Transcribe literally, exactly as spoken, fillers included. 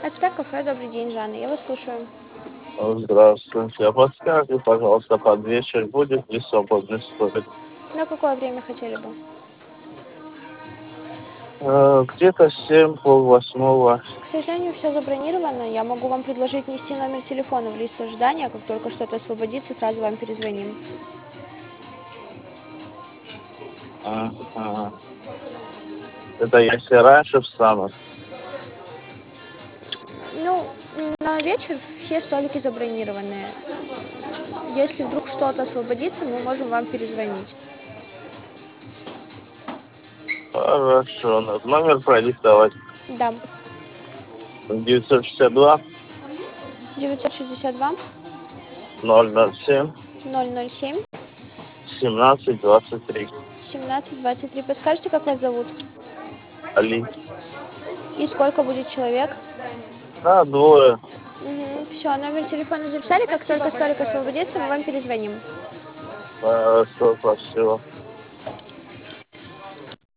СП кафе, добрый день, Жанна, я вас слушаю. Здравствуйте. А подскажите, пожалуйста, под вечер будет ли свободный столик? На какое время хотели бы? Э, Где-то семь, полвосьмого. К сожалению, все забронировано. Я могу вам предложить внести номер телефона в лист ожидания. Как только что-то освободится, сразу вам перезвоним. Ага. Это если раньше встану. Ну, на вечер все столики забронированы. Если вдруг что-то освободится, мы можем вам перезвонить. Хорошо. Надо номер продиктовать. Да, девятьсот шестьдесят два девятьсот шестьдесят два ноль ноль семь ноль ноль семь семнадцать двадцать три. семнадцать двадцать три. Подскажите, как вас зовут? Али. И сколько будет человек? А, двое. Угу. Все, номер телефона записали. Как только столик освободится, мы вам перезвоним. Хорошо, спасибо.